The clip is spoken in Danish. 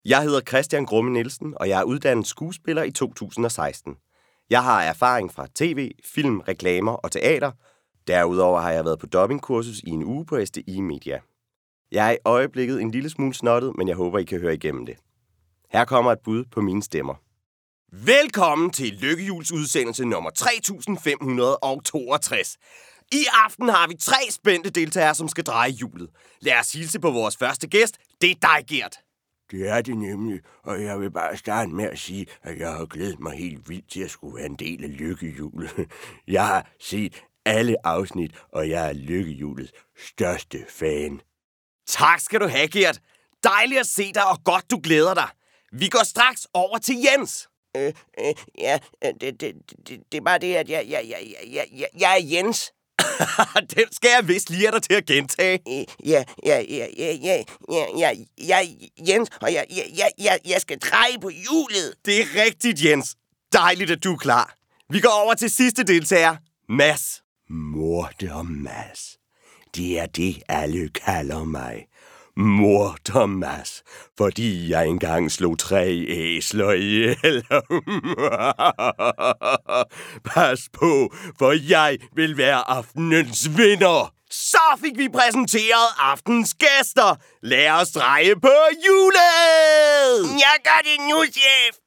Jeg hedder Christian Grumme Nielsen, og jeg er uddannet skuespiller i 2016. Jeg har erfaring fra tv, film, reklamer og teater. Derudover har jeg været på dubbingkursus i en uge på SDI Media. Jeg er i øjeblikket en lille smule snottet, men jeg håber, I kan høre igennem det. Her kommer et bud på mine stemmer. Velkommen til Lykkehjuls udsendelse nummer 3562. I aften har vi 3 spændte deltagere, som skal dreje hjulet. Lad os hilse på vores første gæst. Det er dig, Gert. Det er det nemlig, og jeg vil bare starte med at sige, at jeg har glædet mig helt vildt til at skulle være en del af Lykkehjulet. Jeg har set alle afsnit, og jeg er Lykkehjulets største fan. Tak skal du have, Gert. Dejligt at se dig, og godt du glæder dig. Vi går straks over til Jens. Det er bare det, at jeg er Jens. Den skal jeg vist lige have dig til at gentage. Jeg er Jens, og jeg skal dreje på hjulet. Det er rigtigt, Jens. Dejligt, at du er klar. Vi går over til sidste deltager, Mads. Morder Mads. Det er det, alle kalder mig. Morder Mads, fordi jeg engang slog 3 æsler ihjel. Pas på, for jeg vil være aftenens vinder. Så fik vi præsenteret aftens gæster. Lad os dreje på hjulet! Jeg gør det nu, chef.